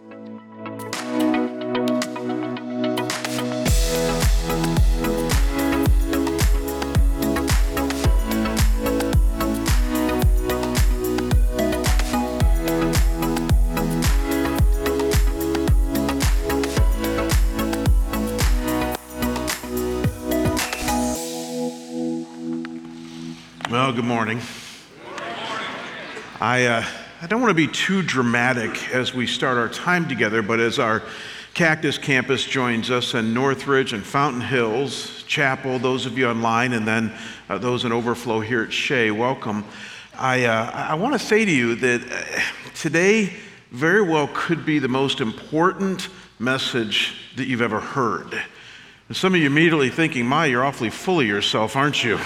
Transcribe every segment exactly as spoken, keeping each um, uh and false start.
Well, good morning. I, uh, I don't want to be too dramatic as we start our time together, but as our Cactus campus joins us, and Northridge and Fountain Hills Chapel, those of you online, and then uh, those in overflow here at Shea, welcome. I, uh, I want to say to you that uh, today very well could be the most important message that you've ever heard. And some of you immediately thinking, "My, you're awfully full of yourself, aren't you?"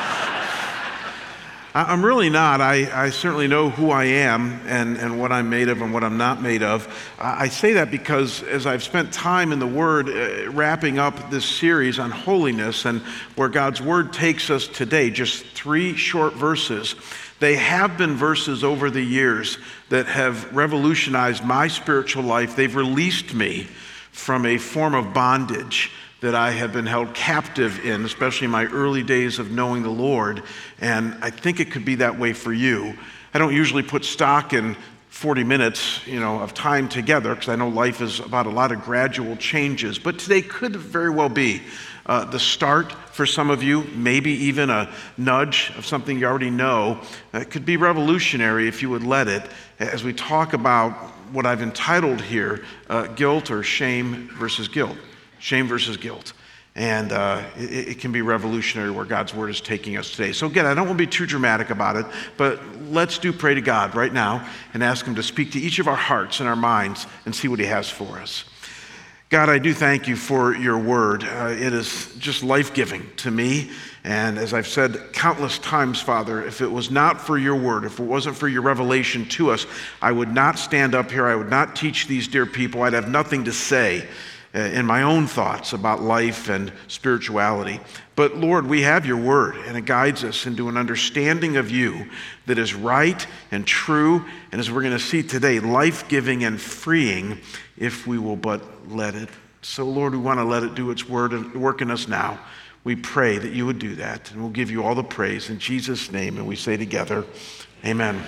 I'm really not. I, I certainly know who I am and, and what I'm made of and what I'm not made of. I say that because as I've spent time in the Word uh, wrapping up this series on holiness and where God's Word takes us today, just three short verses, they have been verses over the years that have revolutionized my spiritual life. They've released me from a form of bondage that I have been held captive in, especially in my early days of knowing the Lord, and I think it could be that way for you. I don't usually put stock in forty minutes, you know, of time together, because I know life is about a lot of gradual changes, but today could very well be uh, the start for some of you, maybe even a nudge of something you already know. It could be revolutionary if you would let it, as we talk about what I've entitled here, uh, guilt or shame versus guilt. Shame versus guilt. And uh, it, it can be revolutionary where God's Word is taking us today. So again, I don't want to be too dramatic about it, but let's do pray to God right now and ask Him to speak to each of our hearts and our minds and see what He has for us. God, I do thank You for Your Word. Uh, it is just life-giving to me. And as I've said countless times, Father, if it was not for Your Word, if it wasn't for Your revelation to us, I would not stand up here. I would not teach these dear people. I'd have nothing to say in my own thoughts about life and spirituality. But Lord, we have Your Word, and it guides us into an understanding of You that is right and true, and as we're going to see today, life-giving and freeing if we will but let it. So Lord, we want to let it do its word and work in us now. We pray that You would do that, and we'll give You all the praise in Jesus' name, and we say together, amen.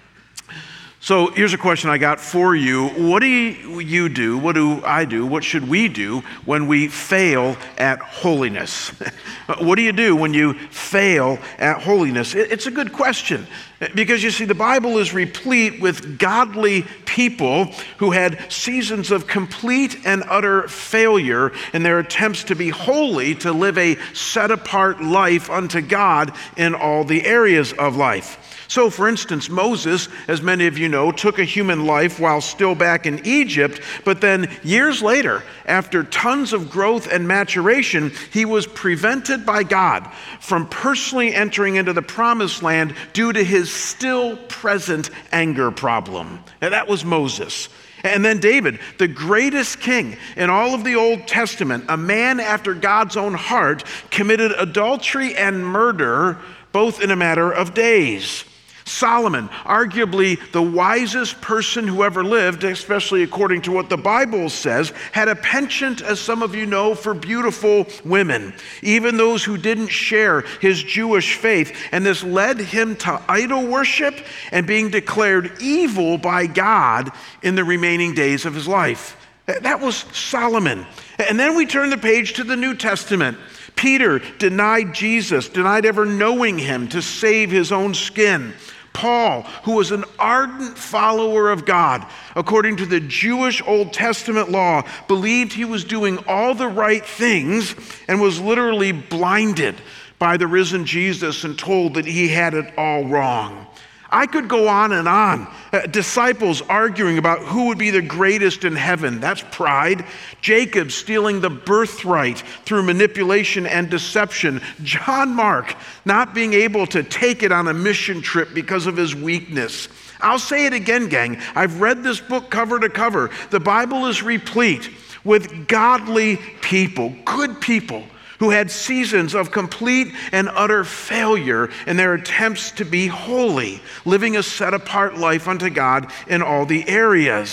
So here's a question I got for you. What do you do, what do I do, what should we do when we fail at holiness? What do you do when you fail at holiness? It's a good question because you see the Bible is replete with godly people who had seasons of complete and utter failure in their attempts to be holy, to live a set-apart life unto God in all the areas of life. So, for instance, Moses, as many of you know, took a human life while still back in Egypt, but then years later, after tons of growth and maturation, he was prevented by God from personally entering into the promised land due to his still present anger problem. And that was Moses. And then David, the greatest king in all of the Old Testament, a man after God's own heart, committed adultery and murder, both in a matter of days. Solomon, arguably the wisest person who ever lived, especially according to what the Bible says, had a penchant, as some of you know, for beautiful women, even those who didn't share his Jewish faith. And this led him to idol worship and being declared evil by God in the remaining days of his life. That was Solomon. And then we turn the page to the New Testament. Peter denied Jesus, denied ever knowing him to save his own skin. Paul, who was an ardent follower of God, according to the Jewish Old Testament law, believed he was doing all the right things and was literally blinded by the risen Jesus and told that he had it all wrong. I could go on and on. Uh, disciples arguing about who would be the greatest in heaven. That's pride. Jacob stealing the birthright through manipulation and deception. John Mark not being able to take it on a mission trip because of his weakness. I'll say it again, gang. I've read this book cover to cover. The Bible is replete with godly people, good people, who had seasons of complete and utter failure in their attempts to be holy, living a set-apart life unto God in all the areas.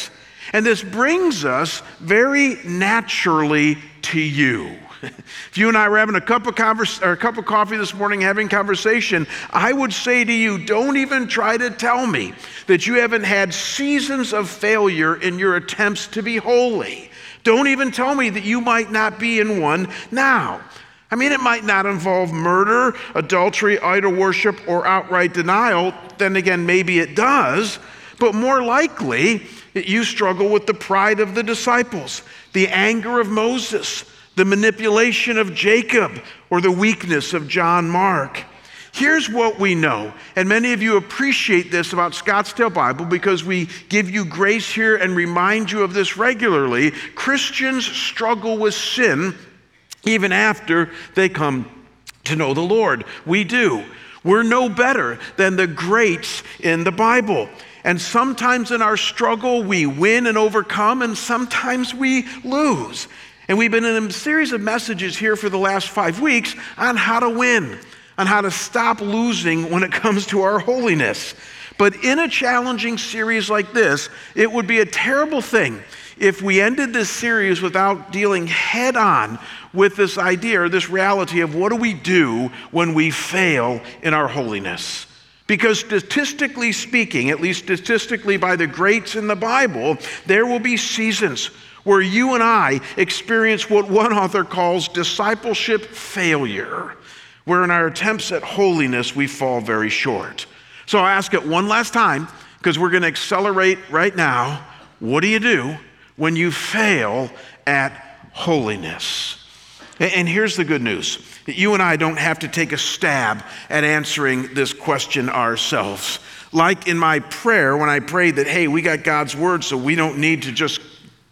And this brings us very naturally to you. If you and I were having a cup of converse, or a cup of coffee this morning, having conversation, I would say to you, don't even try to tell me that you haven't had seasons of failure in your attempts to be holy. Don't even tell me that you might not be in one now. I mean, it might not involve murder, adultery, idol worship, or outright denial. Then again, maybe it does. But more likely, you struggle with the pride of the disciples, the anger of Moses, the manipulation of Jacob, or the weakness of John Mark. Here's what we know, and many of you appreciate this about Scottsdale Bible because we give you grace here and remind you of this regularly. Christians struggle with sin even after they come to know the Lord. We do. We're no better than the greats in the Bible. And sometimes in our struggle, we win and overcome, and sometimes we lose. And we've been in a series of messages here for the last five weeks on how to win, on how to stop losing when it comes to our holiness. But in a challenging series like this, it would be a terrible thing if we ended this series without dealing head on with this idea or this reality of what do we do when we fail in our holiness. Because statistically speaking, at least statistically by the greats in the Bible, there will be seasons where you and I experience what one author calls discipleship failure, where in our attempts at holiness we fall very short. So I'll ask it one last time, because we're going to accelerate right now. What do you do when you fail at holiness? And here's the good news. You and I don't have to take a stab at answering this question ourselves. Like in my prayer, when I prayed that, hey, we got God's word, so we don't need to just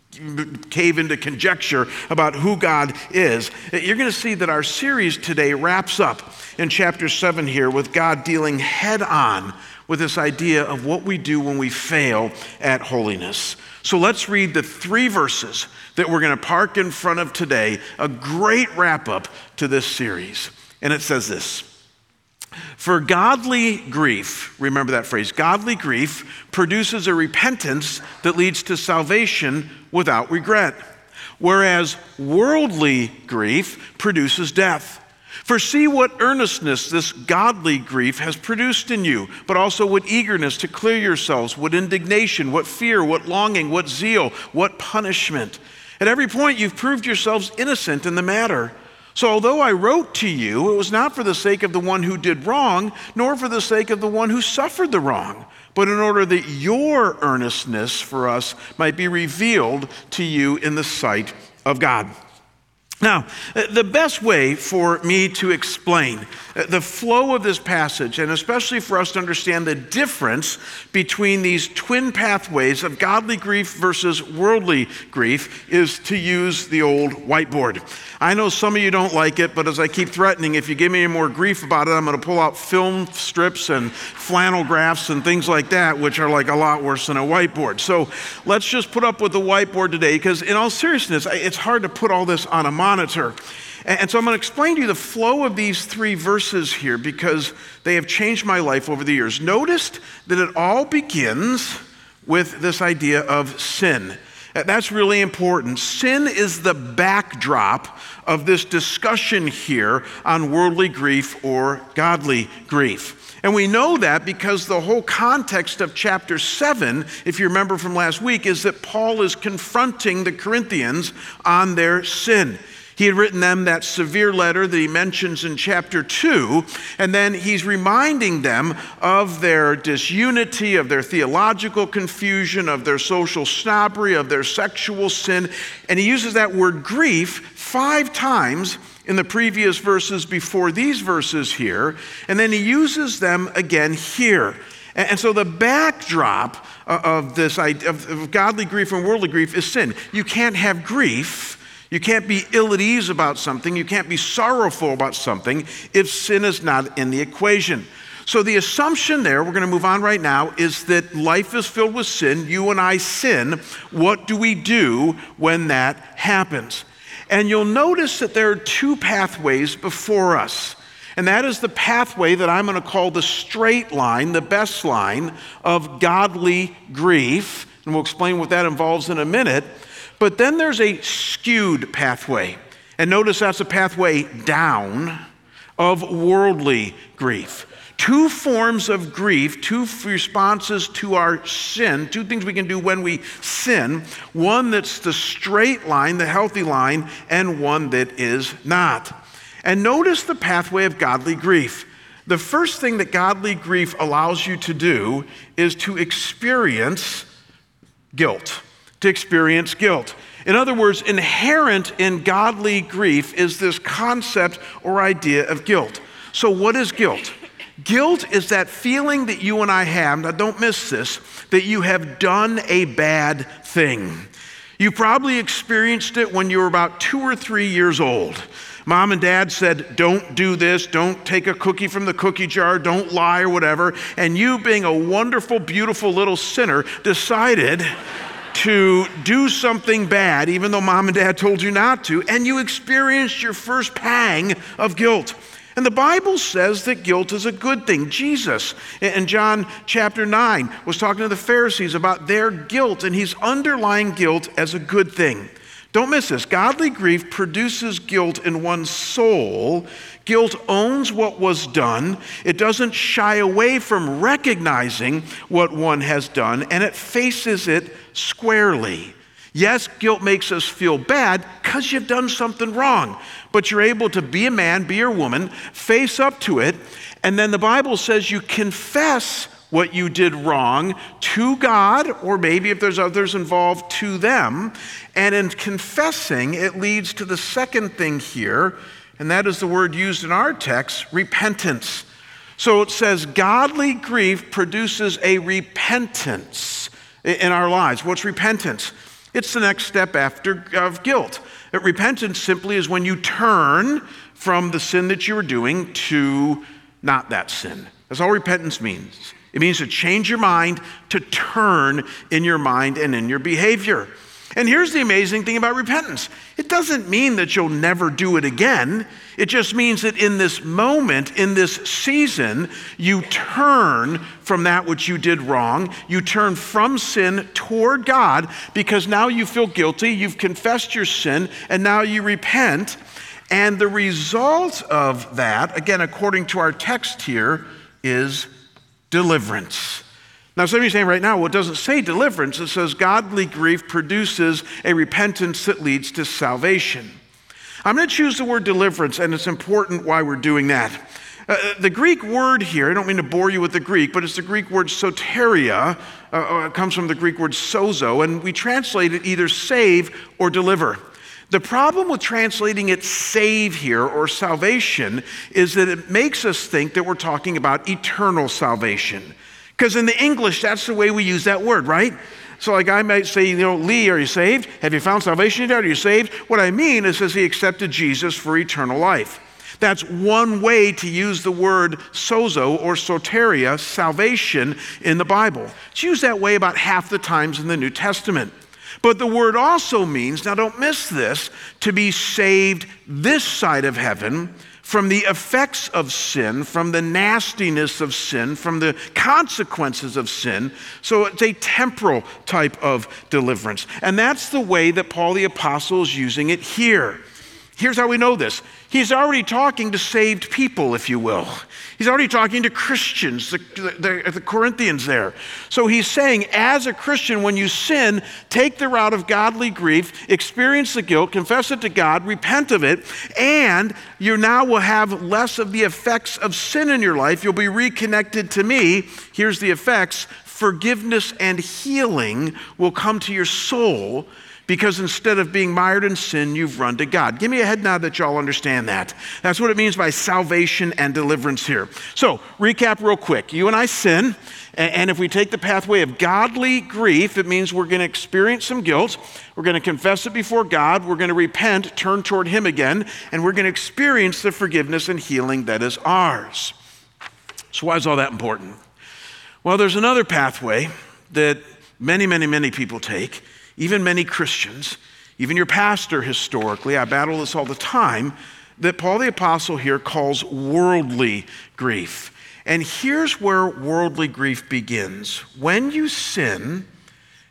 cave into conjecture about who God is. You're going to see that our series today wraps up in chapter seven here with God dealing head on with this idea of what we do when we fail at holiness. So let's read the three verses that we're going to park in front of today, a great wrap up to this series. And it says this: for godly grief, remember that phrase, godly grief produces a repentance that leads to salvation without regret, whereas worldly grief produces death. For see what earnestness this godly grief has produced in you, but also what eagerness to clear yourselves, what indignation, what fear, what longing, what zeal, what punishment. At every point you've proved yourselves innocent in the matter. So although I wrote to you, it was not for the sake of the one who did wrong, nor for the sake of the one who suffered the wrong, but in order that your earnestness for us might be revealed to you in the sight of God. Now, the best way for me to explain the flow of this passage, and especially for us to understand the difference between these twin pathways of godly grief versus worldly grief, is to use the old whiteboard. I know some of you don't like it, but as I keep threatening, if you give me any more grief about it, I'm going to pull out film strips and flannel graphs and things like that, which are like a lot worse than a whiteboard. So let's just put up with the whiteboard today, because in all seriousness, it's hard to put all this on a monitor. And so I'm going to explain to you the flow of these three verses here because they have changed my life over the years. Notice that it all begins with this idea of sin. That's really important. Sin is the backdrop of this discussion here on worldly grief or godly grief. And we know that because the whole context of chapter seven, if you remember from last week, is that Paul is confronting the Corinthians on their sin. He had written them that severe letter that he mentions in chapter two, and then he's reminding them of their disunity, of their theological confusion, of their social snobbery, of their sexual sin. And he uses that word grief five times in the previous verses before these verses here, and then he uses them again here. And so the backdrop of this idea of godly grief and worldly grief is sin. You can't have grief, you can't be ill at ease about something, you can't be sorrowful about something if sin is not in the equation. So the assumption there, we're going to move on right now, is that life is filled with sin. You and I sin. What do we do when that happens? And you'll notice that there are two pathways before us. And that is the pathway that I'm going to call the straight line, the best line of godly grief. And we'll explain what that involves in a minute. But then there's a skewed pathway. And notice that's a pathway down of worldly grief. Two forms of grief, two responses to our sin, two things we can do when we sin. One that's the straight line, the healthy line, and one that is not. And notice the pathway of godly grief. The first thing that godly grief allows you to do is to experience guilt. To experience guilt. In other words, inherent in godly grief is this concept or idea of guilt. So what is guilt? Guilt is that feeling that you and I have, now don't miss this, that you have done a bad thing. You probably experienced it when you were about two or three years old. Mom and dad said, don't do this, don't take a cookie from the cookie jar, don't lie or whatever. And you, being a wonderful, beautiful little sinner, decided to do something bad, even though mom and dad told you not to, and you experienced your first pang of guilt. And the Bible says that guilt is a good thing. Jesus, in John chapter nine, was talking to the Pharisees about their guilt, and he's underlying guilt as a good thing. Don't miss this. Godly grief produces guilt in one's soul. Guilt owns what was done. It doesn't shy away from recognizing what one has done, and it faces it squarely. Yes, guilt makes us feel bad because you've done something wrong, but you're able to be a man, be a woman, face up to it, and then the Bible says you confess what you did wrong to God, or maybe if there's others involved, to them. And in confessing, it leads to the second thing here, and that is the word used in our text, repentance. So it says godly grief produces a repentance in our lives. What's repentance? It's the next step after of guilt. Repentance simply is when you turn from the sin that you were doing to not that sin. That's all repentance means. It means to change your mind, to turn in your mind and in your behavior. And here's the amazing thing about repentance. It doesn't mean that you'll never do it again. It just means that in this moment, in this season, you turn from that which you did wrong. You turn from sin toward God because now you feel guilty, you've confessed your sin, and now you repent. And the result of that, again, according to our text here, is deliverance. Now, some of you are saying right now, well, it doesn't say deliverance. It says godly grief produces a repentance that leads to salvation. I'm going to choose the word deliverance, and it's important why we're doing that. Uh, the Greek word here, I don't mean to bore you with the Greek, but it's the Greek word soteria. Uh, it comes from the Greek word sozo, and we translate it either save or deliver. The problem with translating it save here or salvation is that it makes us think that we're talking about eternal salvation. Because in the English, that's the way we use that word, right? So like I might say, you know, Lee, are you saved? Have you found salvation yet? Are you saved? What I mean is, has he accepted Jesus for eternal life? That's one way to use the word sozo or soteria, salvation, in the Bible. It's used that way about half the times in the New Testament. But the word also means, now don't miss this, to be saved this side of heaven from the effects of sin, from the nastiness of sin, from the consequences of sin. So it's a temporal type of deliverance. And that's the way that Paul the Apostle is using it here. Here's how we know this. He's already talking to saved people, if you will. He's already talking to Christians, the, the, the Corinthians there. So he's saying, as a Christian, when you sin, take the route of godly grief, experience the guilt, confess it to God, repent of it, and you now will have less of the effects of sin in your life. You'll be reconnected to me. Here's the effects. Forgiveness and healing will come to your soul, because instead of being mired in sin, you've run to God. Give me a head nod that y'all understand that. That's what it means by salvation and deliverance here. So, recap real quick. You and I sin, and if we take the pathway of godly grief, it means we're going to experience some guilt. We're going to confess it before God. We're going to repent, turn toward him again, and we're going to experience the forgiveness and healing that is ours. So why is all that important? Well, there's another pathway that many, many, many people take. Even many Christians, even your pastor historically, I battle this all the time, that Paul the Apostle here calls worldly grief. And here's where worldly grief begins. When you sin,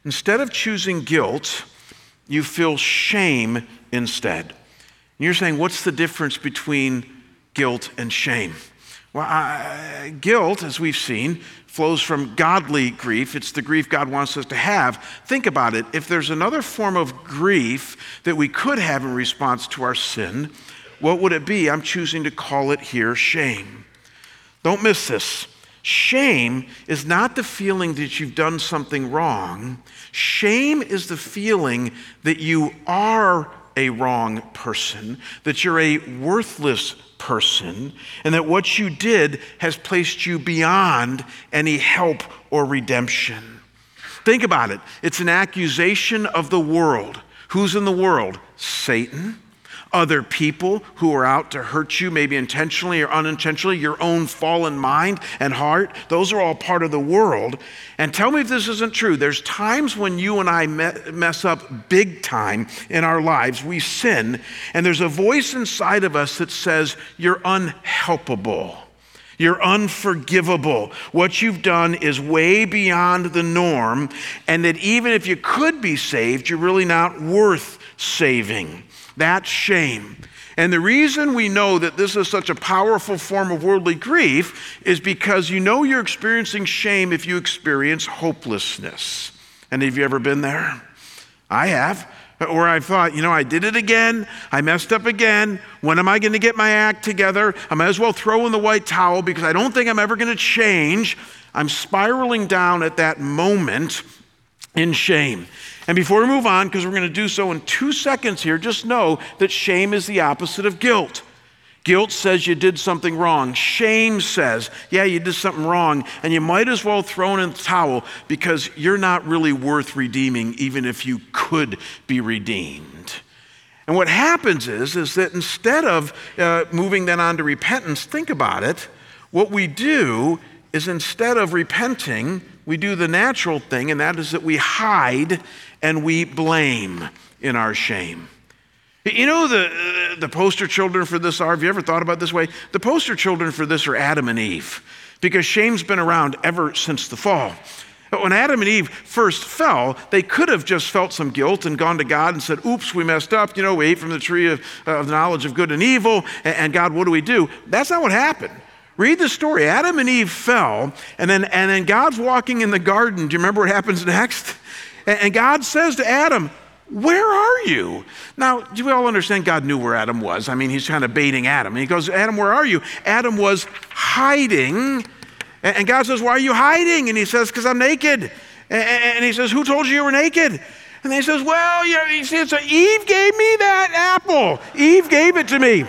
Instead of choosing guilt, you feel shame instead. And you're saying, what's the difference between guilt and shame? Well, uh, guilt, as we've seen, flows from godly grief. It's the grief God wants us to have. Think about it. If there's another form of grief that we could have in response to our sin, what would it be? I'm choosing to call it here shame. Don't miss this. Shame is not the feeling that you've done something wrong. Shame is the feeling that you are a wrong person, that you're a worthless person, and that what you did has placed you beyond any help or redemption. Think about it. It's an accusation of the world. Who's in the world? Satan. Other people who are out to hurt you, maybe intentionally or unintentionally, your own fallen mind and heart. Those are all part of the world. And tell me if this isn't true. There's times when you and I mess up big time in our lives. We sin, and there's a voice inside of us that says, you're unhelpable. You're unforgivable. What you've done is way beyond the norm, and that even if you could be saved, you're really not worth saving. That's shame. And the reason we know that this is such a powerful form of worldly grief is because you know you're experiencing shame if you experience hopelessness. And have you ever been there? I have. Or I've thought, you know, I did it again. I messed up again. When am I going to get my act together? I might as well throw in the white towel because I don't think I'm ever going to change. I'm spiraling down at that moment in shame. And before we move on, because we're going to do so in two seconds here, just know that shame is the opposite of guilt. Guilt says you did something wrong. Shame says, yeah, you did something wrong, and you might as well throw in the towel because you're not really worth redeeming, even if you could be redeemed. And what happens is, is that instead of uh, moving then on to repentance, think about it, what we do is instead of repenting, we do the natural thing, and that is that we hide and we blame in our shame. You know the, the poster children for this are, have you ever thought about it this way? The poster children for this are Adam and Eve, because shame's been around ever since the fall. But when Adam and Eve first fell, they could have just felt some guilt and gone to God and said, oops, we messed up. You know, we ate from the tree of, of the knowledge of good and evil, and, and God, what do we do? That's not what happened. Read the story. Adam and Eve fell, and then, and then God's walking in the garden. Do you remember what happens next? And, and God says to Adam, where are you? Now, do we all understand God knew where Adam was? I mean, he's kind of baiting Adam. And he goes, Adam, where are you? Adam was hiding. And, and God says, why are you hiding? And he says, because I'm naked. And, and he says, who told you you were naked? And he says, well, you know, he says, so Eve gave me that apple. Eve gave it to me.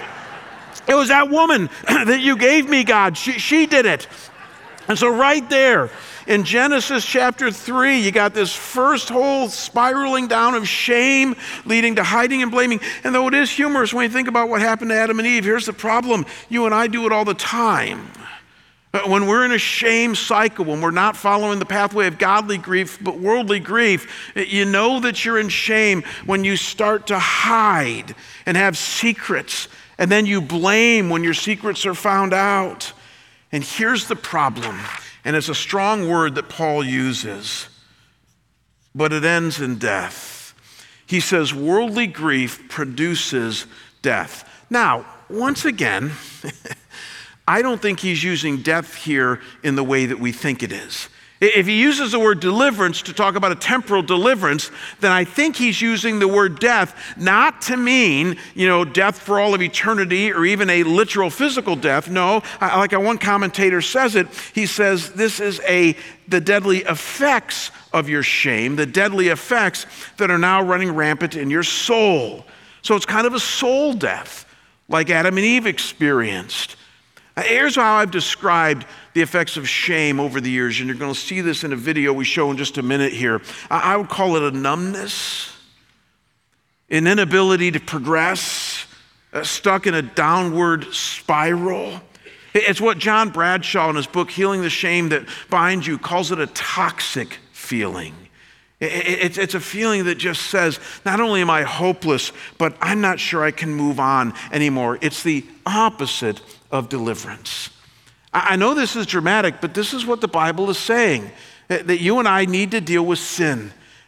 It was that woman that you gave me, God. She, she did it. And so right there in Genesis chapter three, you got this first whole spiraling down of shame leading to hiding and blaming. And though it is humorous when you think about what happened to Adam and Eve, here's the problem. You and I do it all the time. When we're in a shame cycle, when we're not following the pathway of godly grief, but worldly grief, you know that you're in shame when you start to hide and have secrets. And then you blame when your secrets are found out. And here's the problem, and it's a strong word that Paul uses, but it ends in death. He says, worldly grief produces death. Now, once again, I don't think he's using death here in the way that we think it is. If he uses the word deliverance to talk about a temporal deliverance, then I think he's using the word death not to mean, you know, death for all of eternity or even a literal physical death. No, like one commentator says it, he says this is a the deadly effects of your shame, the deadly effects that are now running rampant in your soul. So it's kind of a soul death, like Adam and Eve experienced. Here's how I've described the effects of shame over the years, and you're going to see this in a video we show in just a minute here. I would call it a numbness, an inability to progress, uh, stuck in a downward spiral. It's what John Bradshaw in his book, Healing the Shame That Binds You, calls it a toxic feeling. It's a feeling that just says, not only am I hopeless, but I'm not sure I can move on anymore. It's the opposite of deliverance. I know this is dramatic, but this is what the Bible is saying, that you and I need to deal with sin.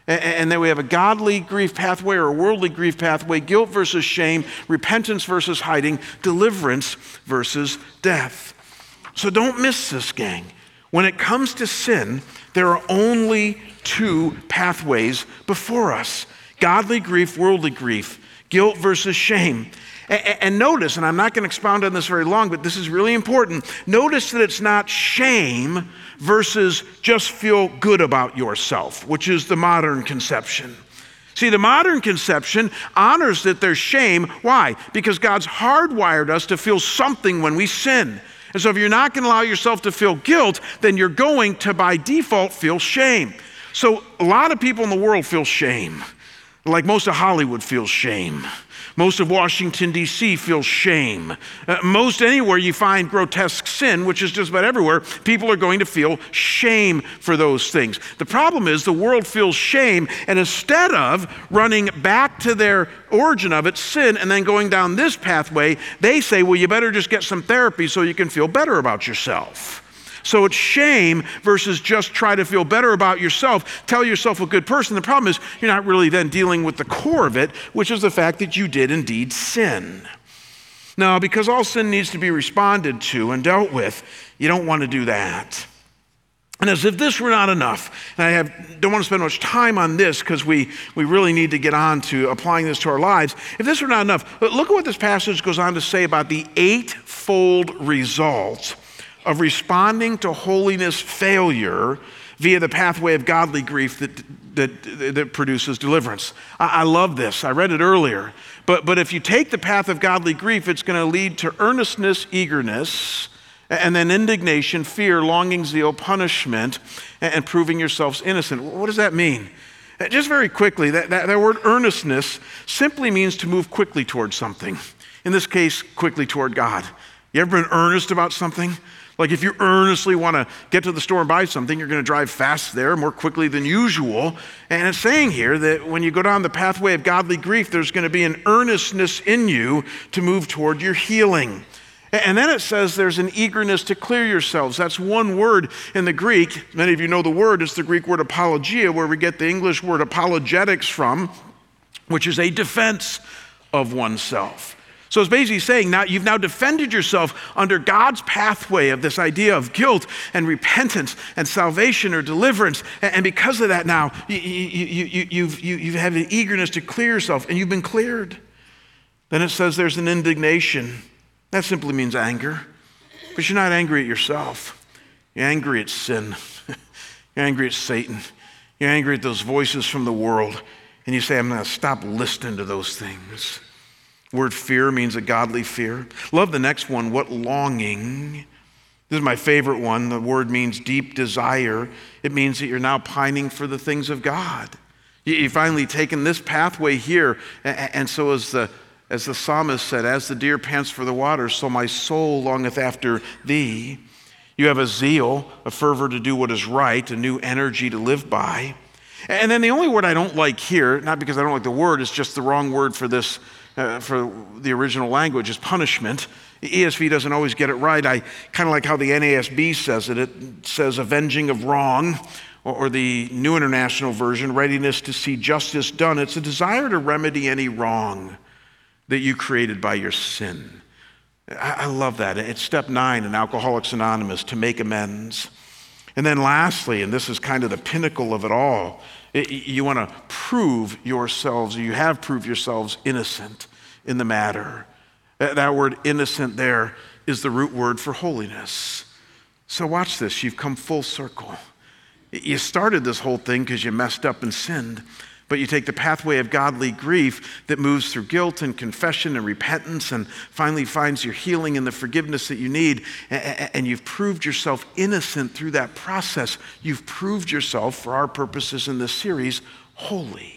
And then we have a godly grief pathway or a worldly grief pathway, guilt versus shame, repentance versus hiding, deliverance versus death. So don't miss this, gang. When it comes to sin, there are only two pathways before us: godly grief, worldly grief, guilt versus shame. And notice, and I'm not going to expound on this very long, but this is really important. Notice that it's not shame versus just feel good about yourself, which is the modern conception. See, the modern conception honors that there's shame. Why? Because God's hardwired us to feel something when we sin. And so if you're not going to allow yourself to feel guilt, then you're going to, by default, feel shame. So a lot of people in the world feel shame. Like most of Hollywood feels shame. Most of Washington, D C feels shame. Uh, most anywhere you find grotesque sin, which is just about everywhere, people are going to feel shame for those things. The problem is the world feels shame, and instead of running back to their origin of it, sin, and then going down this pathway, they say, well, you better just get some therapy so you can feel better about yourself. So it's shame versus just try to feel better about yourself, tell yourself a good person. The problem is you're not really then dealing with the core of it, which is the fact that you did indeed sin. Now, because all sin needs to be responded to and dealt with, you don't want to do that. And as if this were not enough, and I have, don't want to spend much time on this because we, we really need to get on to applying this to our lives. If this were not enough, look at what this passage goes on to say about the eightfold result of responding to holiness failure via the pathway of godly grief that, that, that produces deliverance. I, I love this. I read it earlier. But, but if you take the path of godly grief, it's going to lead to earnestness, eagerness, and then indignation, fear, longing, zeal, punishment, and, and proving yourselves innocent. What does that mean? Just very quickly, that, that, that word earnestness simply means to move quickly towards something. In this case, quickly toward God. You ever been earnest about something? Like if you earnestly want to get to the store and buy something, you're going to drive fast there more quickly than usual. And it's saying here that when you go down the pathway of godly grief, there's going to be an earnestness in you to move toward your healing. And then it says there's an eagerness to clear yourselves. That's one word in the Greek. Many of you know the word. It's the Greek word apologia, where we get the English word apologetics from, which is a defense of oneself. So it's basically saying now you've now defended yourself under God's pathway of this idea of guilt and repentance and salvation or deliverance. And because of that now, you, you, you, you've, you, you've had an eagerness to clear yourself and you've been cleared. Then it says there's an indignation. That simply means anger. But you're not angry at yourself. You're angry at sin. You're angry at Satan. You're angry at those voices from the world. And you say, I'm going to stop listening to those things. Word fear means a godly fear. Love the next one, what longing. This is my favorite one. The word means deep desire. It means that you're now pining for the things of God. You've finally taken this pathway here. And so as the, as the psalmist said, as the deer pants for the water, so my soul longeth after thee. You have a zeal, a fervor to do what is right, a new energy to live by. And then the only word I don't like here, not because I don't like the word, it's just the wrong word for this Uh, for the original language, is punishment. The E S V doesn't always get it right. I kind of like how the N A S B says it. It says avenging of wrong, or, or the New International Version, readiness to see justice done. It's a desire to remedy any wrong that you created by your sin. I, I love that. It's step nine in Alcoholics Anonymous, to make amends. And then lastly, and this is kind of the pinnacle of it all, it, you want to prove yourselves, or you have proved yourselves innocent in the matter. That, that word innocent there is the root word for holiness. So watch this, you've come full circle. You started this whole thing because you messed up and sinned, but you take the pathway of godly grief that moves through guilt and confession and repentance and finally finds your healing and the forgiveness that you need, and you've proved yourself innocent through that process. You've proved yourself, for our purposes in this series, holy.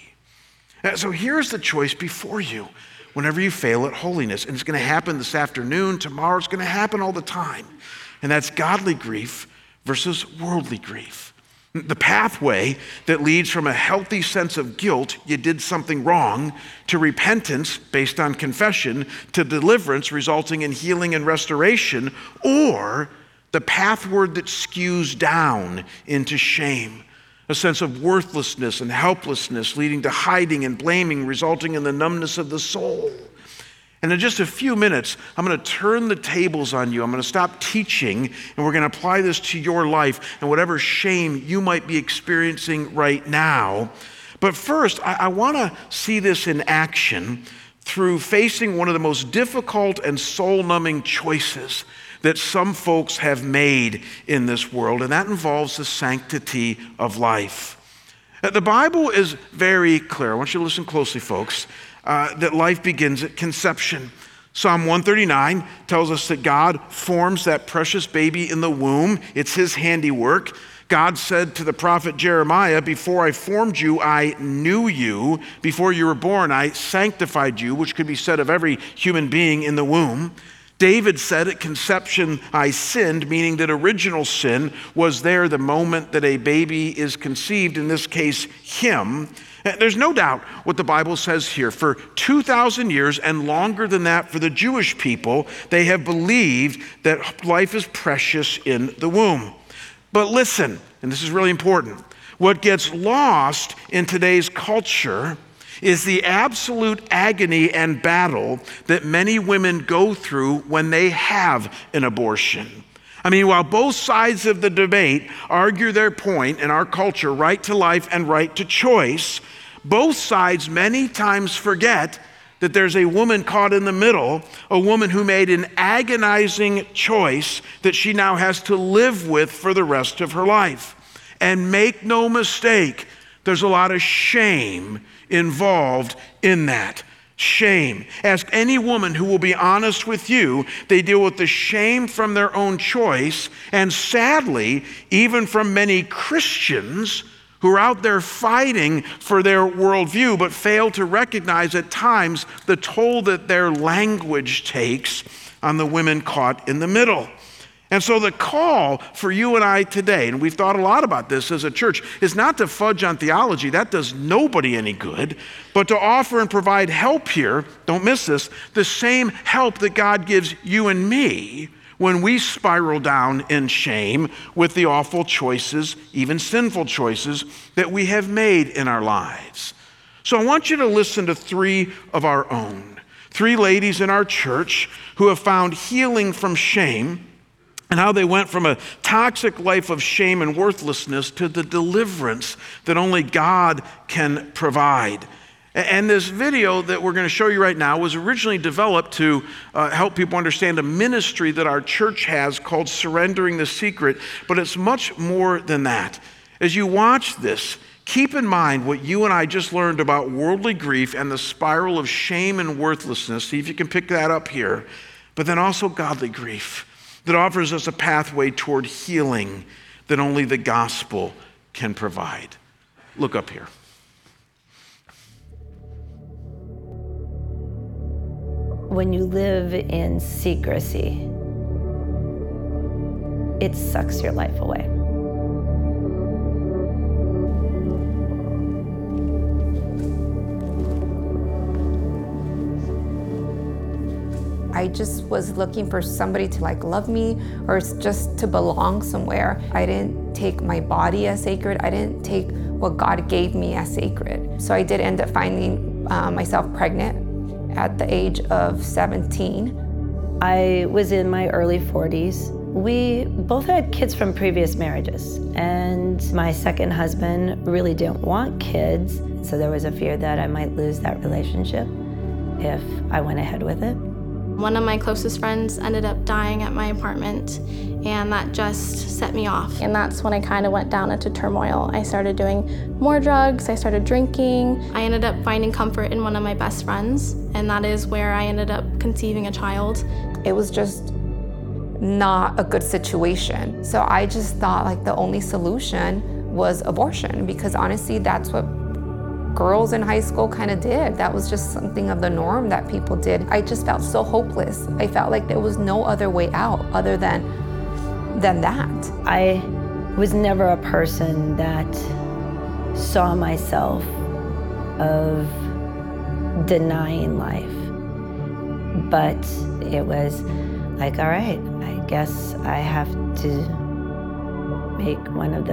So here's the choice before you whenever you fail at holiness, and it's going to happen this afternoon, tomorrow, it's going to happen all the time, and that's godly grief versus worldly grief. The pathway that leads from a healthy sense of guilt, you did something wrong, to repentance based on confession, to deliverance resulting in healing and restoration, or the pathward that skews down into shame. a sense of worthlessness and helplessness, leading to hiding and blaming, resulting in the numbness of the soul. And in just a few minutes, I'm going to turn the tables on you. I'm going to stop teaching, and we're going to apply this to your life and whatever shame you might be experiencing right now. But first, I, I want to see this in action through facing one of the most difficult and soul-numbing choices that some folks have made in this world, and that involves the sanctity of life. The Bible is very clear. I want you to listen closely, folks, uh, that life begins at conception. Psalm one thirty-nine tells us that God forms that precious baby in the womb. It's his handiwork. God said to the prophet Jeremiah, before I formed you, I knew you. Before you were born, I sanctified you, which could be said of every human being in the womb. David said at conception, I sinned, meaning that original sin was there the moment that a baby is conceived, in this case, him. There's no doubt what the Bible says here. For two thousand years and longer than that for the Jewish people, they have believed that life is precious in the womb. But listen, and this is really important, what gets lost in today's culture is the absolute agony and battle that many women go through when they have an abortion. I mean, while both sides of the debate argue their point in our culture, right to life and right to choice, both sides many times forget that there's a woman caught in the middle, a woman who made an agonizing choice that she now has to live with for the rest of her life. And make no mistake, there's a lot of shame involved in that. Shame. Ask any woman who will be honest with you. They deal with the shame from their own choice, and sadly, even from many Christians who are out there fighting for their worldview, but fail to recognize at times the toll that their language takes on the women caught in the middle. And so the call for you and I today, and we've thought a lot about this as a church, is not to fudge on theology. That does nobody any good, but to offer and provide help here, don't miss this, the same help that God gives you and me when we spiral down in shame with the awful choices, even sinful choices, that we have made in our lives. So I want you to listen to three of our own, three ladies in our church who have found healing from shame, and how they went from a toxic life of shame and worthlessness to the deliverance that only God can provide. And this video that we're going to show you right now was originally developed to uh, help people understand a ministry that our church has called Surrendering the Secret, but it's much more than that. As you watch this, keep in mind what you and I just learned about worldly grief and the spiral of shame and worthlessness. See if you can pick that up here. But then also godly grief that offers us a pathway toward healing that only the gospel can provide. Look up here. When you live in secrecy, it sucks your life away. I just was looking for somebody to like love me or just to belong somewhere. I didn't take my body as sacred. I didn't take what God gave me as sacred. So I did end up finding uh, myself pregnant at the age of seventeen. I was in my early forties. We both had kids from previous marriages, and my second husband really didn't want kids, so there was a fear that I might lose that relationship if I went ahead with it. One of my closest friends ended up dying at my apartment, and that just set me off. And that's when I kind of went down into turmoil. I started doing more drugs, I started drinking. I ended up finding comfort in one of my best friends, and that is where I ended up conceiving a child. It was just not a good situation. So I just thought like the only solution was abortion, because honestly, that's what girls in high school kind of did. That was just something of the norm that people did. I just felt so hopeless. I felt like there was no other way out other than, than that. I was never a person that saw myself of denying life. But it was like, all right, I guess I have to make one of the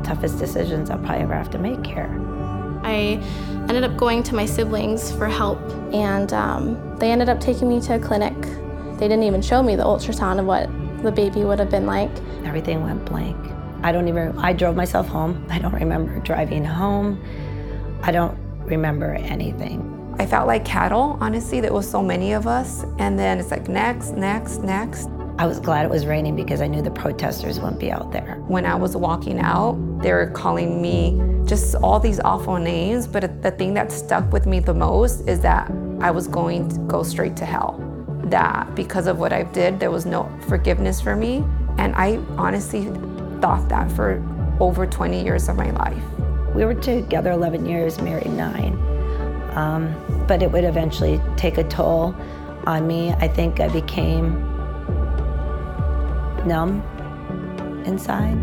toughest decisions I'll probably ever have to make here. I ended up going to my siblings for help, and um, they ended up taking me to a clinic. They didn't even show me the ultrasound of what the baby would have been like. Everything went blank. I don't even, I drove myself home. I don't remember driving home. I don't remember anything. I felt like cattle, honestly. There was so many of us, and then it's like next, next, next. I was glad it was raining because I knew the protesters wouldn't be out there. When I was walking out, they were calling me just all these awful names, but the thing that stuck with me the most is that I was going to go straight to hell. That because of what I did, there was no forgiveness for me, and I honestly thought that for over twenty years of my life. We were together eleven years, married nine. Um, but it would eventually take a toll on me. I think I became numb inside,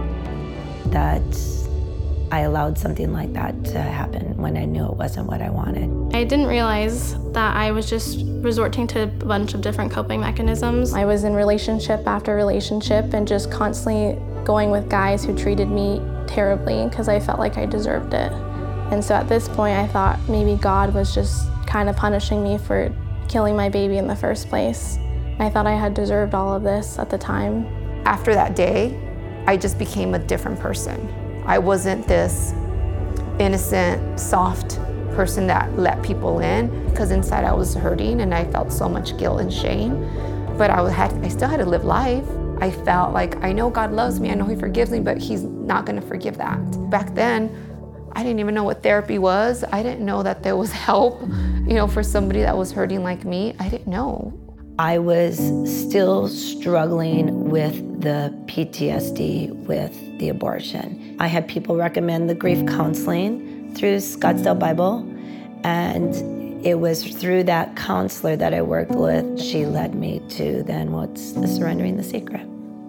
that I allowed something like that to happen when I knew it wasn't what I wanted. I didn't realize that I was just resorting to a bunch of different coping mechanisms. I was in relationship after relationship and just constantly going with guys who treated me terribly because I felt like I deserved it. And so at this point, I thought maybe God was just kind of punishing me for killing my baby in the first place. I thought I had deserved all of this at the time. After that day, I just became a different person. I wasn't this innocent, soft person that let people in, because inside I was hurting and I felt so much guilt and shame. But I had, I still had to live life. I felt like, I know God loves me, I know He forgives me, but He's not gonna forgive that. Back then, I didn't even know what therapy was. I didn't know that there was help, you know, for somebody that was hurting like me. I didn't know. I was still struggling with the P T S D with the abortion. I had people recommend the grief counseling through Scottsdale Bible, and it was through that counselor that I worked with. She led me to then what's the Surrendering the Secret.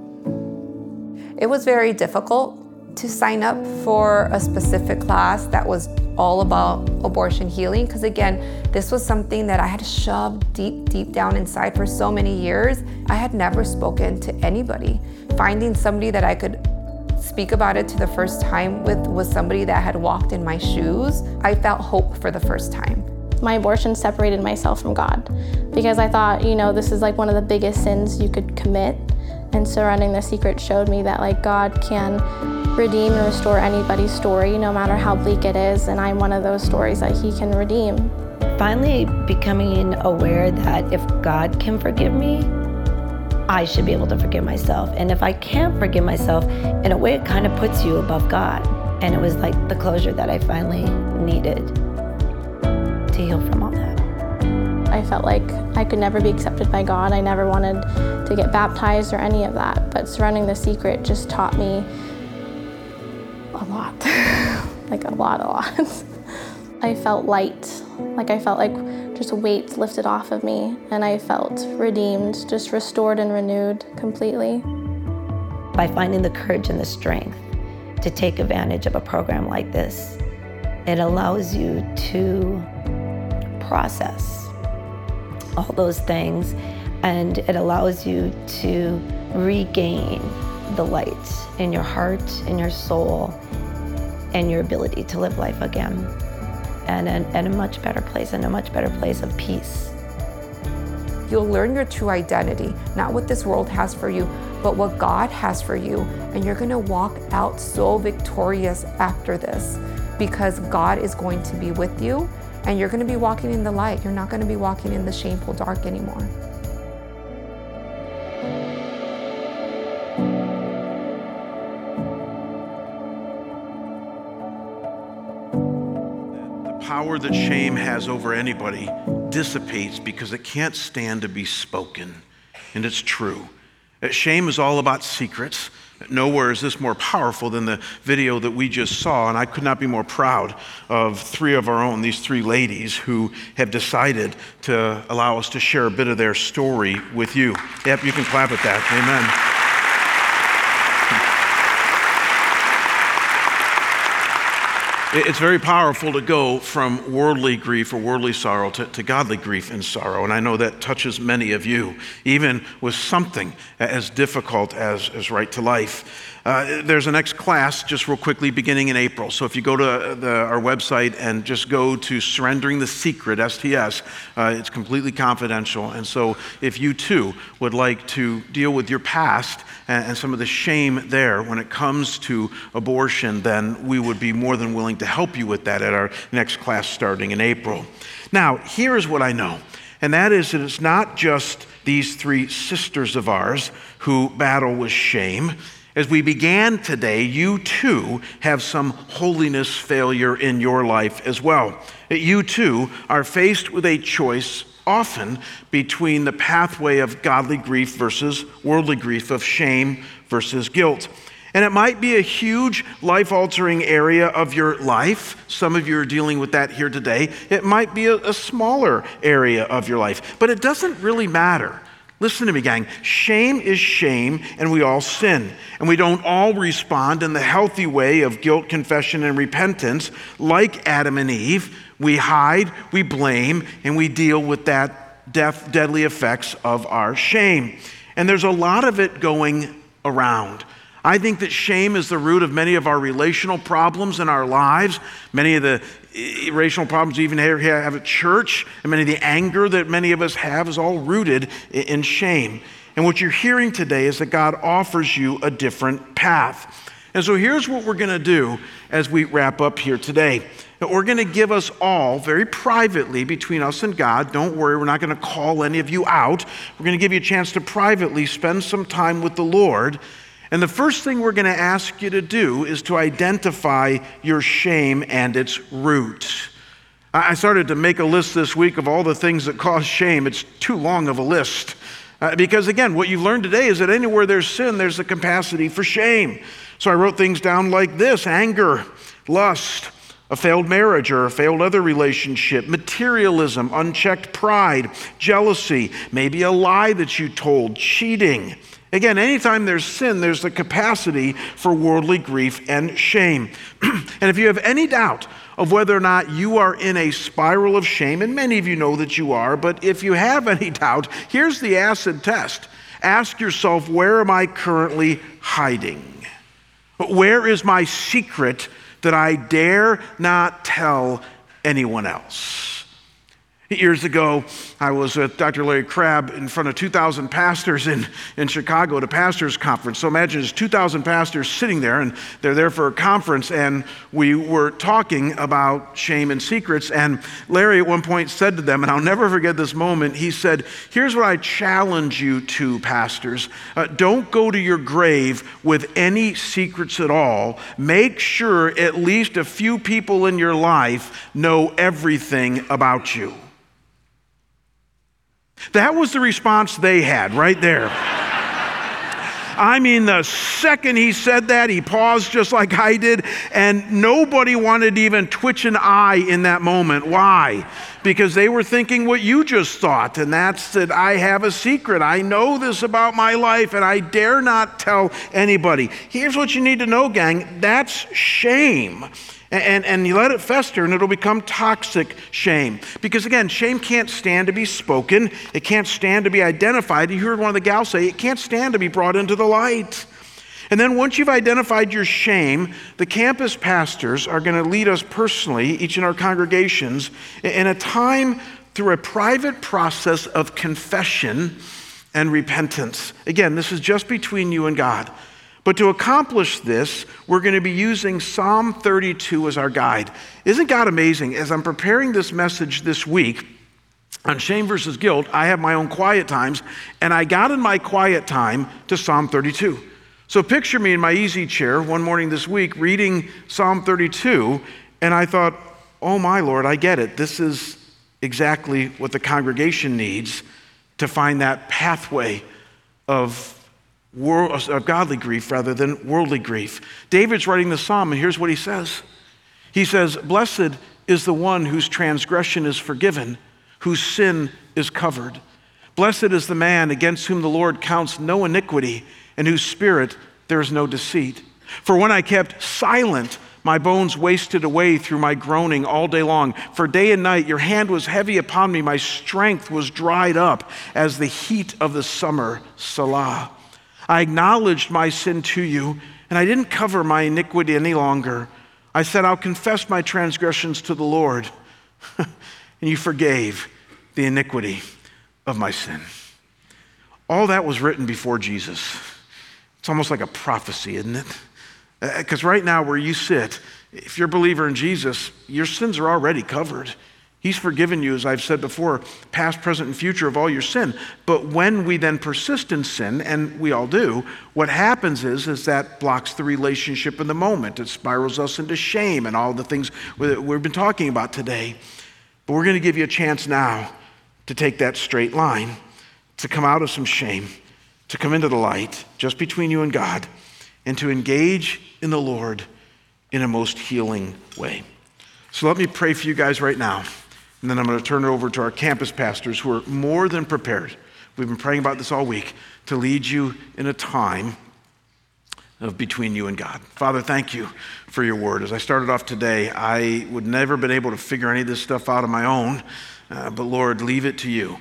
It was very difficult to sign up for a specific class that was all about abortion healing, because again, this was something that I had shoved deep, deep down inside for so many years. I had never spoken to anybody. Finding somebody that I could speak about it to the first time with was somebody that had walked in my shoes. I felt hope for the first time. My abortion separated myself from God because I thought, you know, this is like one of the biggest sins you could commit. And Surrendering the Secret showed me that like God can redeem and restore anybody's story, no matter how bleak it is, and I'm one of those stories that He can redeem. Finally becoming aware that if God can forgive me, I should be able to forgive myself. And if I can't forgive myself, in a way it kind of puts you above God. And it was like the closure that I finally needed to heal from all that. I felt like I could never be accepted by God. I never wanted to get baptized or any of that, but Surrendering the Secret just taught me a lot, like a lot, a lot. I felt light, like I felt like just a weight lifted off of me, and I felt redeemed, just restored and renewed completely. By finding the courage and the strength to take advantage of a program like this, it allows you to process all those things, and it allows you to regain the light in your heart, in your soul, and your ability to live life again, and in a much better place, and a much better place of peace. You'll learn your true identity, not what this world has for you, but what God has for you, and you're gonna walk out so victorious after this, because God is going to be with you, and you're gonna be walking in the light. You're not gonna be walking in the shameful dark anymore. Power that shame has over anybody dissipates because it can't stand to be spoken. And it's true. Shame is all about secrets. Nowhere is this more powerful than the video that we just saw, and I could not be more proud of three of our own, these three ladies who have decided to allow us to share a bit of their story with you. Yep, you can clap at that. Amen. It's very powerful to go from worldly grief or worldly sorrow to, to godly grief and sorrow, and I know that touches many of you, even with something as difficult as, as right to life. Uh, there's a next class just real quickly beginning in April. So if you go to the, our website and just go to Surrendering the Secret, S T S, uh, it's completely confidential. And so if you too would like to deal with your past and, and some of the shame there when it comes to abortion, then we would be more than willing to help you with that at our next class starting in April. Now, here's what I know, and that is that it's not just these three sisters of ours who battle with shame. As we began today, you too have some holiness failure in your life as well. You too are faced with a choice often between the pathway of godly grief versus worldly grief, of shame versus guilt. And it might be a huge life-altering area of your life. Some of you are dealing with that here today. It might be a, a smaller area of your life, but it doesn't really matter. Listen to me, gang. Shame is shame, and we all sin. And we don't all respond in the healthy way of guilt, confession, and repentance. Like Adam and Eve, we hide, we blame, and we deal with that death, deadly effects of our shame. And there's a lot of it going around. I think that shame is the root of many of our relational problems in our lives. Many of the relational problems we even have at church, and many of the anger that many of us have is all rooted in shame. And what you're hearing today is that God offers you a different path. And so here's what we're going to do as we wrap up here today. We're going to give us all, very privately, between us and God, don't worry, we're not going to call any of you out. We're going to give you a chance to privately spend some time with the Lord. And the first thing we're going to ask you to do is to identify your shame and its root. I started to make a list this week of all the things that cause shame. It's too long of a list. Uh, because again, what you've learned today is that anywhere there's sin, there's a capacity for shame. So I wrote things down like this: anger, lust, a failed marriage or a failed other relationship, materialism, unchecked pride, jealousy, maybe a lie that you told, cheating. Again, anytime there's sin, there's the capacity for worldly grief and shame. And if you have any doubt of whether or not you are in a spiral of shame, and many of you know that you are, but if you have any doubt, here's the acid test. Ask yourself, where am I currently hiding? Where is my secret that I dare not tell anyone else? Years ago, I was with Doctor Larry Crabb in front of two thousand pastors in, in Chicago at a pastor's conference. So imagine there's two thousand pastors sitting there, and they're there for a conference, and we were talking about shame and secrets. And Larry at one point said to them, and I'll never forget this moment, he said, here's what I challenge you to, pastors. Uh, don't go to your grave with any secrets at all. Make sure at least a few people in your life know everything about you. That was the response they had right there. I mean, the second he said that, he paused just like I did, and nobody wanted to even twitch an eye in that moment. Why? Because they were thinking what you just thought, and that's that I have a secret. I know this about my life, and I dare not tell anybody. Here's what you need to know, gang. That's shame. And, and you let it fester, and it'll become toxic shame. Because again, shame can't stand to be spoken. It can't stand to be identified. You heard one of the gals say, it can't stand to be brought into the light. And then once you've identified your shame, the campus pastors are going to lead us personally, each in our congregations, in a time through a private process of confession and repentance. Again, this is just between you and God. But to accomplish this, we're going to be using Psalm thirty-two as our guide. Isn't God amazing? As I'm preparing this message this week on shame versus guilt, I have my own quiet times, and I got in my quiet time to Psalm thirty-two. So picture me in my easy chair one morning this week reading Psalm thirty-two, and I thought, oh my Lord, I get it. This is exactly what the congregation needs to find that pathway of World, of godly grief rather than worldly grief. David's writing the psalm, and here's what he says. He says, blessed is the one whose transgression is forgiven, whose sin is covered. Blessed is the man against whom the Lord counts no iniquity, and whose spirit there is no deceit. For when I kept silent, my bones wasted away through my groaning all day long. For day and night your hand was heavy upon me. My strength was dried up as the heat of the summer. Selah. I acknowledged my sin to you, and I didn't cover my iniquity any longer. I said, I'll confess my transgressions to the Lord, and you forgave the iniquity of my sin. All that was written before Jesus. It's almost like a prophecy, isn't it? Because right now where you sit, if you're a believer in Jesus, your sins are already covered. He's forgiven you, as I've said before, past, present, and future of all your sin. But when we then persist in sin, and we all do, what happens is, is that blocks the relationship in the moment. It spirals us into shame and all the things we've been talking about today. But we're going to give you a chance now to take that straight line, to come out of some shame, to come into the light just between you and God, and to engage in the Lord in a most healing way. So let me pray for you guys right now. And then I'm going to turn it over to our campus pastors who are more than prepared. We've been praying about this all week to lead you in a time of between you and God. Father, thank you for your word. As I started off today, I would never been able to figure any of this stuff out on my own. Uh, but Lord, leave it to you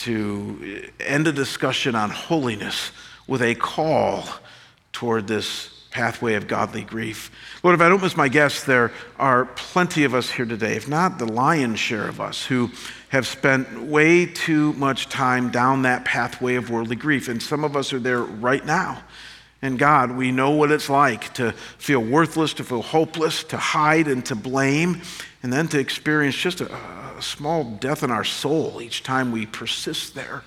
to end a discussion on holiness with a call toward this pathway of godly grief. Lord, if I don't miss my guess, there are plenty of us here today, if not the lion's share of us, who have spent way too much time down that pathway of worldly grief. And some of us are there right now. And God, we know what it's like to feel worthless, to feel hopeless, to hide and to blame, and then to experience just a, a small death in our soul each time we persist there.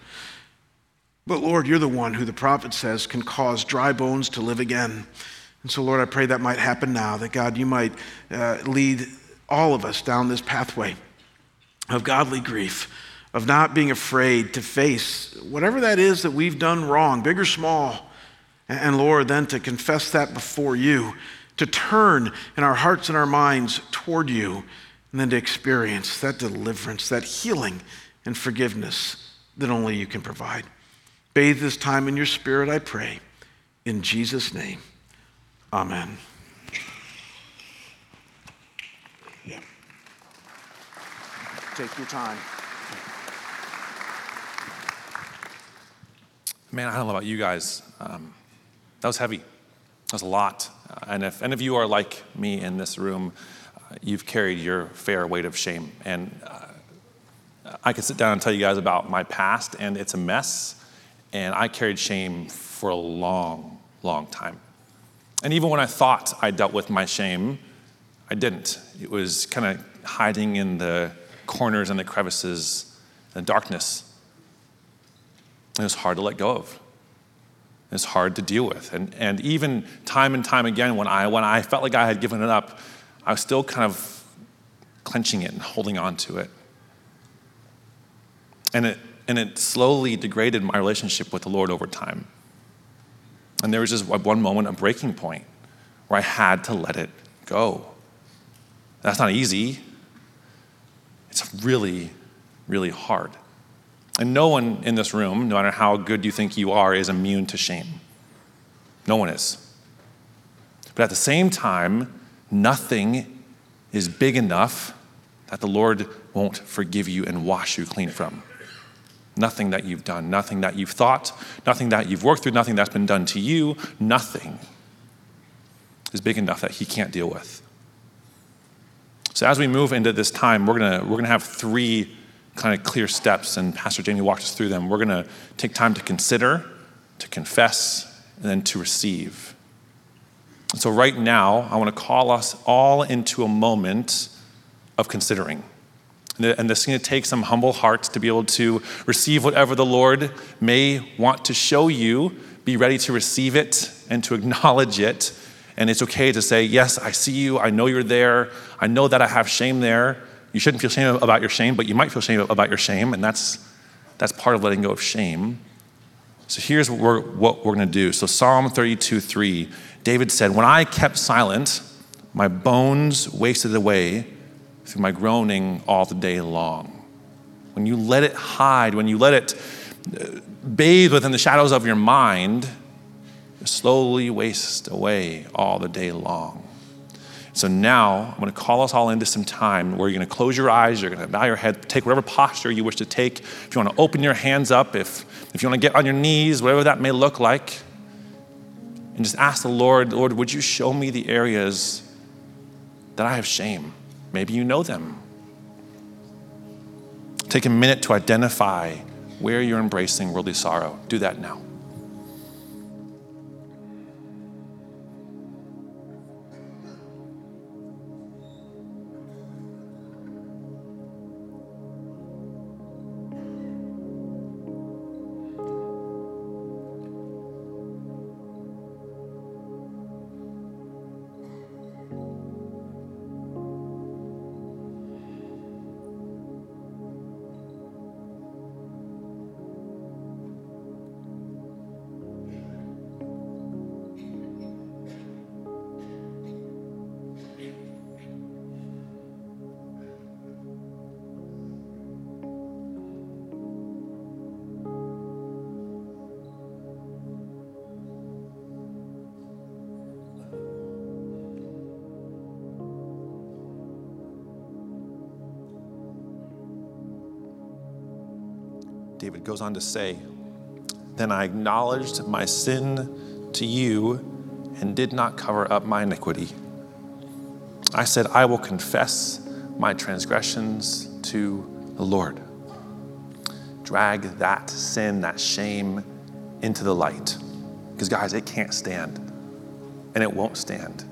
But Lord, you're the one who the prophet says can cause dry bones to live again. And so, Lord, I pray that might happen now, that God, you might uh, lead all of us down this pathway of godly grief, of not being afraid to face whatever that is that we've done wrong, big or small. And, and Lord, then to confess that before you, to turn in our hearts and our minds toward you, and then to experience that deliverance, that healing and forgiveness that only you can provide. Bathe this time in your Spirit, I pray. In Jesus' name, amen. Yeah. Take your time. Man, I don't know about you guys. Um, that was heavy. That was a lot. Uh, and if any of you are like me in this room, uh, you've carried your fair weight of shame. And uh, I could sit down and tell you guys about my past, and it's a mess. And I carried shame for a long, long time. And even when I thought I dealt with my shame, I didn't. It was kind of hiding in the corners and the crevices and darkness. And it was hard to let go of. It's hard to deal with. And and even time and time again, when I when I felt like I had given it up, I was still kind of clenching it and holding on to it. And it and it slowly degraded my relationship with the Lord over time. And there was just one moment, a breaking point, where I had to let it go. That's not easy. It's really, really hard. And no one in this room, no matter how good you think you are, is immune to shame. No one is. But at the same time, nothing is big enough that the Lord won't forgive you and wash you clean from. Nothing that you've done, nothing that you've thought, nothing that you've worked through, nothing that's been done to you, nothing is big enough that he can't deal with. So as we move into this time, we're gonna we're gonna have three kind of clear steps, and Pastor Jamie walked us through them. We're gonna take time to consider, to confess, and then to receive. So right now, I want to call us all into a moment of considering. And this is going to take some humble hearts to be able to receive whatever the Lord may want to show you. Be ready to receive it and to acknowledge it. And it's okay to say, yes, I see you. I know you're there. I know that I have shame there. You shouldn't feel shame about your shame, but you might feel shame about your shame. And that's that's part of letting go of shame. So here's what we're, what we're going to do. So Psalm thirty-two three, David said, when I kept silent, my bones wasted away through my groaning all the day long. When you let it hide, when you let it bathe within the shadows of your mind, it slowly wastes away all the day long. So now I'm going to call us all into some time where you're going to close your eyes, you're going to bow your head, take whatever posture you wish to take. If you want to open your hands up, if, if you want to get on your knees, whatever that may look like. And just ask the Lord, Lord, would you show me the areas that I have shame? Maybe you know them. Take a minute to identify where you're embracing worldly sorrow. Do that now. David goes on to say, then I acknowledged my sin to you and did not cover up my iniquity. I said, I will confess my transgressions to the Lord. Drag that sin, that shame into the light. Because guys, it can't stand and it won't stand.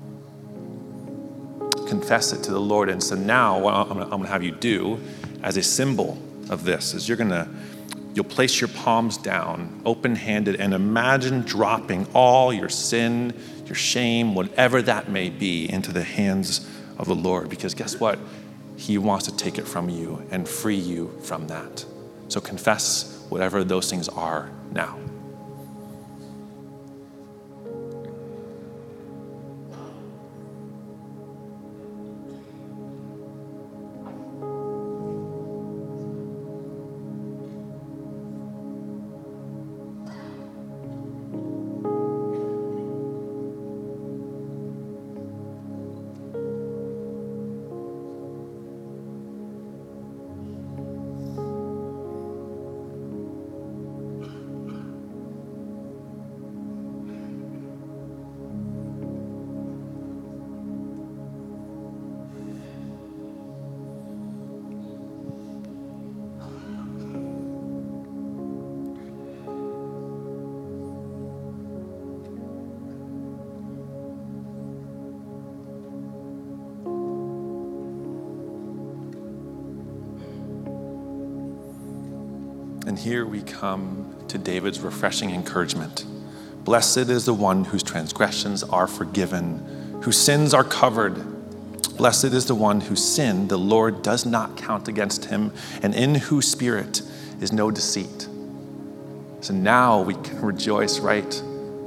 Confess it to the Lord. And so now what I'm going to have you do as a symbol of this is you're going to, you'll place your palms down, open-handed, and imagine dropping all your sin, your shame, whatever that may be, into the hands of the Lord. Because guess what? He wants to take it from you and free you from that. So confess whatever those things are now. And here we come to David's refreshing encouragement. Blessed is the one whose transgressions are forgiven, whose sins are covered. Blessed is the one whose sin the Lord does not count against him, and in whose spirit is no deceit. So now we can rejoice, right?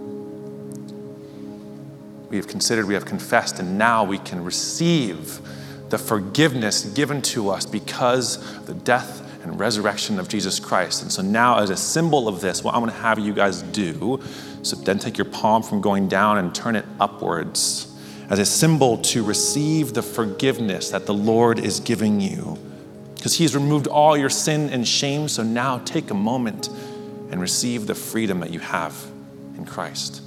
We have considered, we have confessed, and now we can receive the forgiveness given to us because of the death and resurrection of Jesus Christ. And so now, as a symbol of this, what I'm going to have you guys do, so then take your palm from going down and turn it upwards as a symbol to receive the forgiveness that the Lord is giving you. Because he's removed all your sin and shame, so now take a moment and receive the freedom that you have in Christ.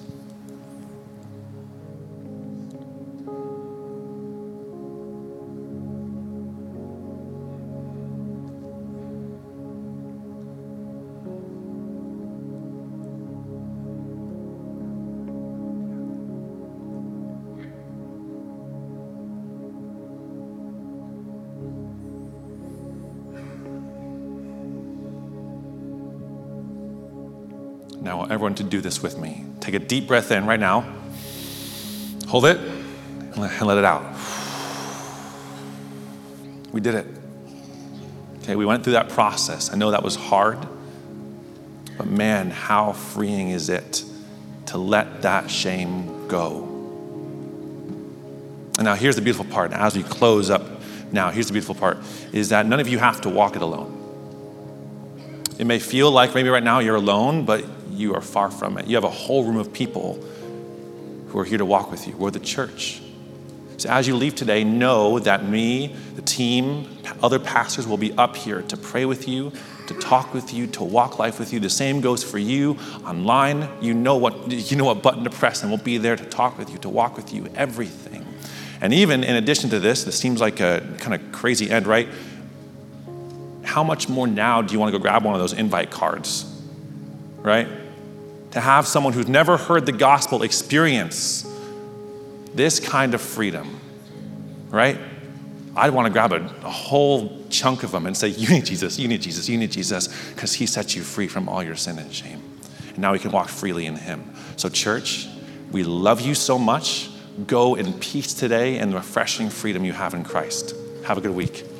Now I want everyone to do this with me. Take a deep breath in right now. Hold it and let it out. We did it. Okay, we went through that process. I know that was hard, but man, how freeing is it to let that shame go. And now here's the beautiful part. As we close up now, here's the beautiful part, is that none of you have to walk it alone. It may feel like maybe right now you're alone, but you are far from it. You have a whole room of people who are here to walk with you. We're the church. So as you leave today, know that me, the team, Other pastors will be up here to pray with you, to talk with you, to walk life with you. The same goes for you online. You know what, you know what button to press, and we'll be there to talk with you, to walk with you, everything. And even in addition to this, this seems like a kind of crazy end, right? How much more now do you want to go grab one of those invite cards, right? To have someone who's never heard the gospel experience this kind of freedom, right? I'd want to grab a, a whole chunk of them and say, you need Jesus, you need Jesus, you need Jesus, because he sets you free from all your sin and shame. And now we can walk freely in him. So church, we love you so much. Go in peace today and the refreshing freedom you have in Christ. Have a good week.